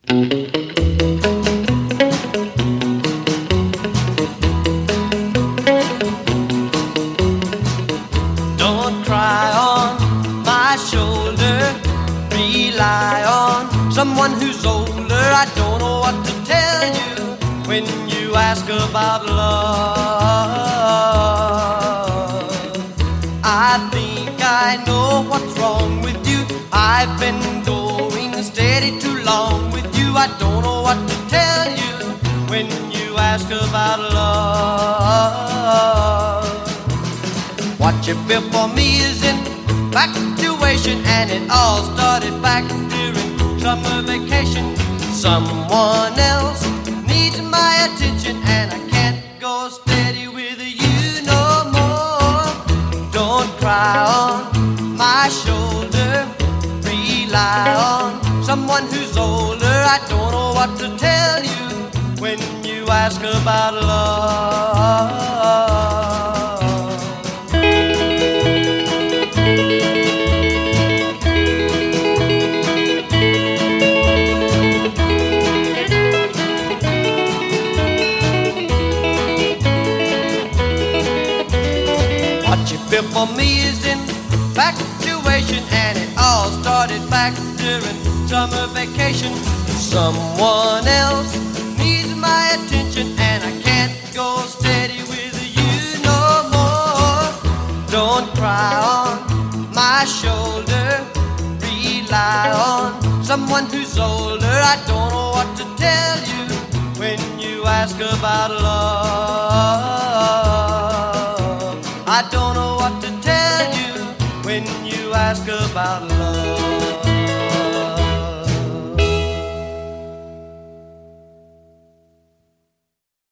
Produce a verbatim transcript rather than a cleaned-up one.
Don't cry on my shoulder, rely on someone who's older. I don't know what to tell you when you ask about love. I think I know what's wrong with you. I've been going steady too long with you. I don't know what to tell you when you ask about love. What you feel for me is infatuation, and it all started back during summer vacation. Someone else needs my attention, and I can't go steady with you no more. Don't cry on my shoulder, rely on someone who's older. I don't know what to tell you when you ask about love. What you feel for me is infatuation, and it all started back during summer vacation. Someone else needs my attention, and I can't go steady with you no more. Don't cry on my shoulder, rely on someone who's older. I don't know what to tell you when you ask about love. I don't know what to tell you when you ask about love.